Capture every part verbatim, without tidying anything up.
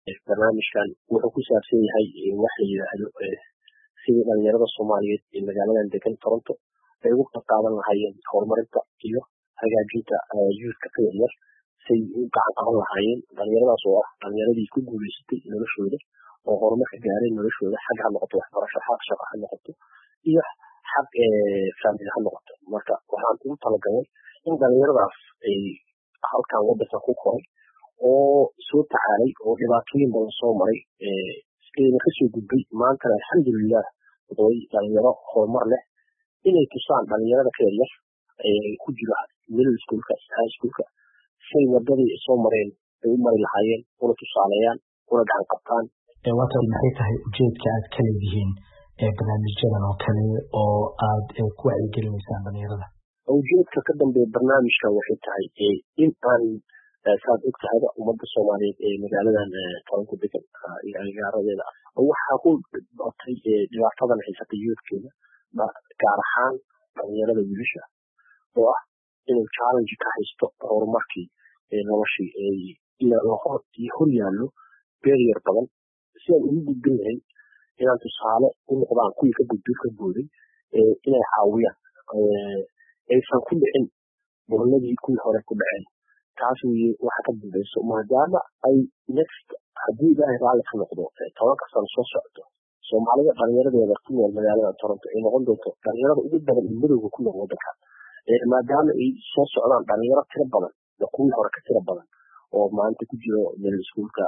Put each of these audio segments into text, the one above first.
barnaamijkan wuxuu ku saabsan yahay wax la yiraahdo sidii dhalinyarada Soomaaliyeed ee magaaladan degan Toronto ay uga qayb qaadan lahaayeen horumarinta iyo hagaajinta youth-ka ka yar si u gacan qaban lahaayeen dhalinyaradaas oo ah dhalinyaradii ku guuleysatay noloshooda oo horumar ka gaaray noloshooda xag ha noqoto waxbarasho xaq shaqo ha noqoto iyo xaq family ha noqoto marka waxaan ugu talagalay in dhalinyaradaas ay halkan waddanka ku koray oo soo tacaalay oo dhibaatooyin badan soo maray ee ka soo gudbay maanta alxamdulillah way dhalinyaro horumar leh inay tusaan dhalinyarada ka yar ee ku jira middle schoolka high schoolka say wadadii soo mareen ay u mari lahaayeen una tusaaleeyaan una gacan qabtaan ee waxa maxay tahay ujeedka aad ka leedihiin ee barnaamijyadan oo kale oo aad ku wacyigelinaysaan dhalinyarada ujeedka ka dambeeya barnaamijkan waxay tahay in aan saad og tahay ummadda Soomaaliyeed ee magaaladan Toronto degan iyo agagaaradeeda waxaa ku batay dhibaatadan haysata youth-keena gaar ahaan dhalinyarada wiilasha oo ah inuu challenge ka haysto horumarkii noloshii iyo hor yaallo barrier badan si aan ugu gudbin lahayn inaan tusaale u noqdaan kuwii ka gudbin ka booday inay caawiyaan aysan ku dhicin boolladii kuwii hore ku dhaceen taas waxa ka dambayso maadaama ay next haddii ilaahay raalli ka noqdo tobanka sano soo socdo Soomaalida dhalinyaradeeda ku nool magaalada Toronto ay noqon doonto dhalinyarada ugu badan ee madowga ku nool waddanka maadaama ay soo socdaan dhalinyaro tiro badan iyo kuwii hore ka tiro badan oo maanta ku jiro middle schoolka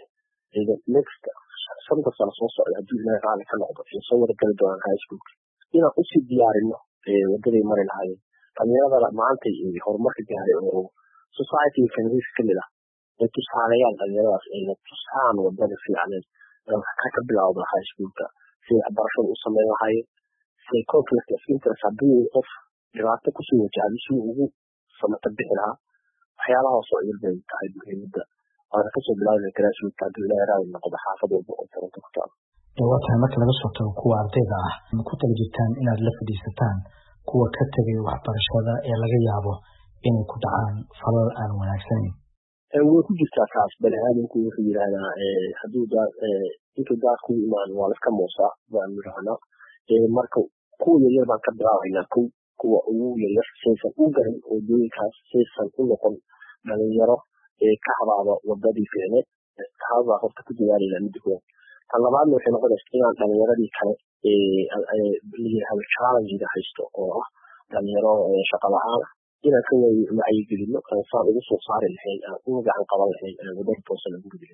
next shanta sano soo socda haddii ilaahay raalli ka noqdo ay soo wada gali doonaan high schoolka inaan usii diyaarino wadaday mari lahaayeen dhalinyarada maanta horumarka gaaray oo society families kamid ah ay tusaaleeyaan dhalinyaradaas ay tusaan wadada fiicaneed ka ka bilowda high schoolka si waxbarashada u sameyn lahaayeen si conflict of interest haddii qof dhibaato kusoo wajahday si ugu samata bixi lahaa waxyaalahaas oo ilbay tahay muhiimadda waana kasoo bilaabay grassroots haddii ilaahay raalli noqdo xaafad walba oo Toronto ku taal waxaa marka laga soo tago kuwa ardayda ah ku tala jirtaan inaad la fadhiisataan kuwa ka tagay waxbarashada ee laga yaabo inay ku dhacaan falal aan wanaagsaneyn way ku jirtaa taas bal aadamku wuxuu yiraahdaa hadduu intuu daad ku imaan waa la iska moosaa baan yiraahdaa marka kuwa yaryar baan ka bilaabaynaa kuwa ugu yaryar saysan u garan oo dooyinkaas saysan u noqon dhalinyaro ka habaaba wadadii fiicneed taasbaa horta ku dadaalayna midda koowaad tan labaadna waxay noqonaysaa inaan dhalinyaradii kale layihahdo challenge-ga haysto oo ah dhalinyaro shaqo la-aan inaan ka wacyigelino saan ugu soo saari lahayn aan uga gacan qaban lahayn wadada toosan ugu gudbin